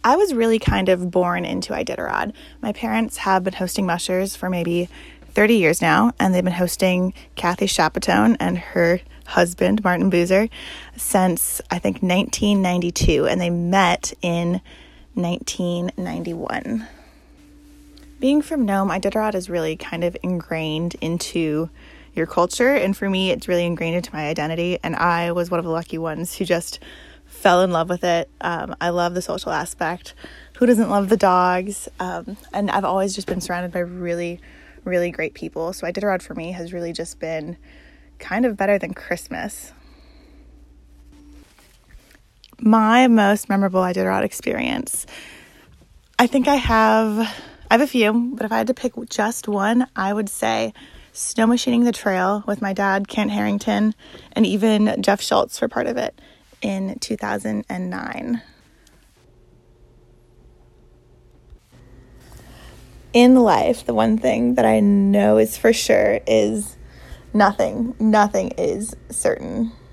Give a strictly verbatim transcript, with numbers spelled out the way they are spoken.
I was really kind of born into Iditarod. My parents have been hosting mushers for maybe thirty years now, and they've been hosting Kathy Chapitone and her husband, Martin Boozer, since, I think, nineteen ninety-two, and they met in nineteen ninety-one. Being from Nome, Iditarod is really kind of ingrained into your culture, and for me, it's really ingrained into my identity, and I was one of the lucky ones who just fell in love with it. Um, I love the social aspect. Who doesn't love the dogs? Um, and I've always just been surrounded by really, really great people, so Iditarod for me has really just been kind of better than Christmas. My most memorable Iditarod experience, I think I have... I have a few, but if I had to pick just one, I would say snow machining the trail with my dad, Kent Harrington, and even Jeff Schultz for part of it in two thousand nine. In life, the one thing that I know is for sure is nothing, nothing is certain.